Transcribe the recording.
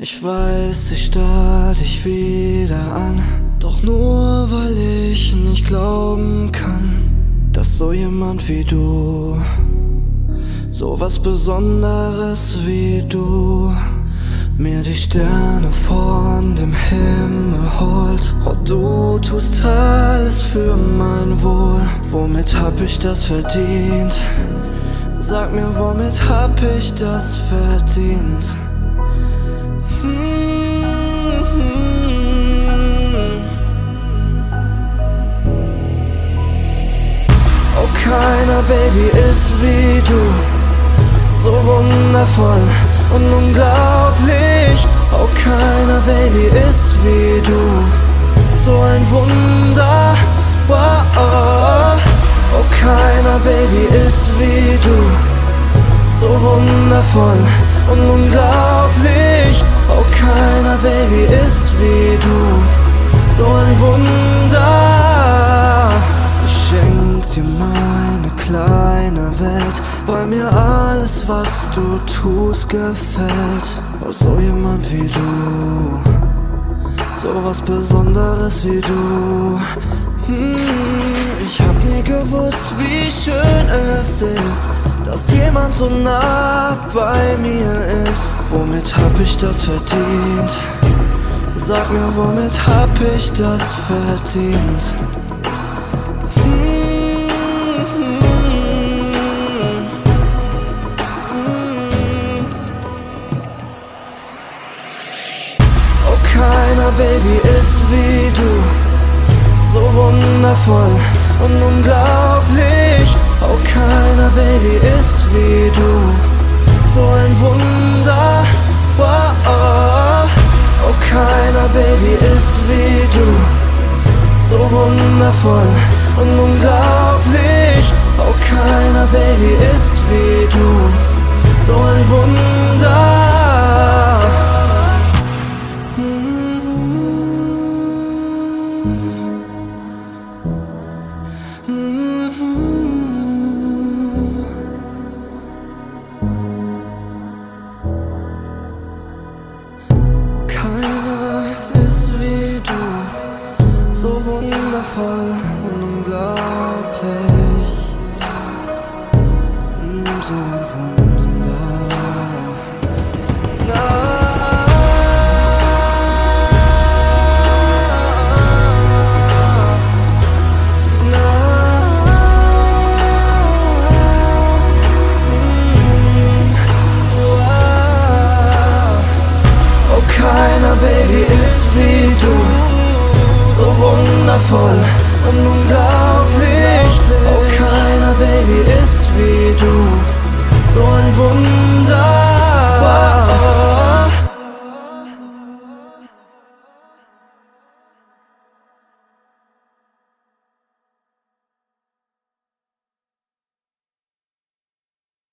Ich weiß, ich starr dich wieder an, doch nur weil ich nicht glauben kann, dass so jemand wie du, so was Besonderes wie du, mir die Sterne von dem Himmel holt. Oh, du tust alles für mein Wohl. Womit hab ich das verdient? Sag mir, womit hab ich das verdient? Oh, keiner, Baby, ist wie du, so wundervoll und unglaublich. Oh, keiner, Baby, ist wie du, so ein Wunder. Wow. Oh, keiner, Baby, ist wie du, so wundervoll und unglaublich. Oh, keiner, Baby, ist wie du, so ein Wunder. Ich schenk dir meine kleine Welt, weil mir alles, was du tust, gefällt. Oh, so jemand wie du, so was Besonderes wie du. Ich hab nie gewusst, wie schön es ist, dass jemand so nah bei mir ist. Womit hab ich das verdient? Sag mir, womit hab ich das verdient? Oh, keiner, Baby, ist wie du, so wundervoll und unglaublich. Oh, keiner, Baby, ist wie du, so ein Wunder. Wow. Oh, keiner, Baby, ist wie du, so wundervoll und unglaublich. Oh, keiner, Baby, ist wie du, so ein Wunder. Keiner ist wie du, so wundervoll und unglaublich. So ein Wunder. Keiner, Baby, ist wie du, so wundervoll und unglaublich. Oh, keiner, Baby, ist wie du, so ein Wunder.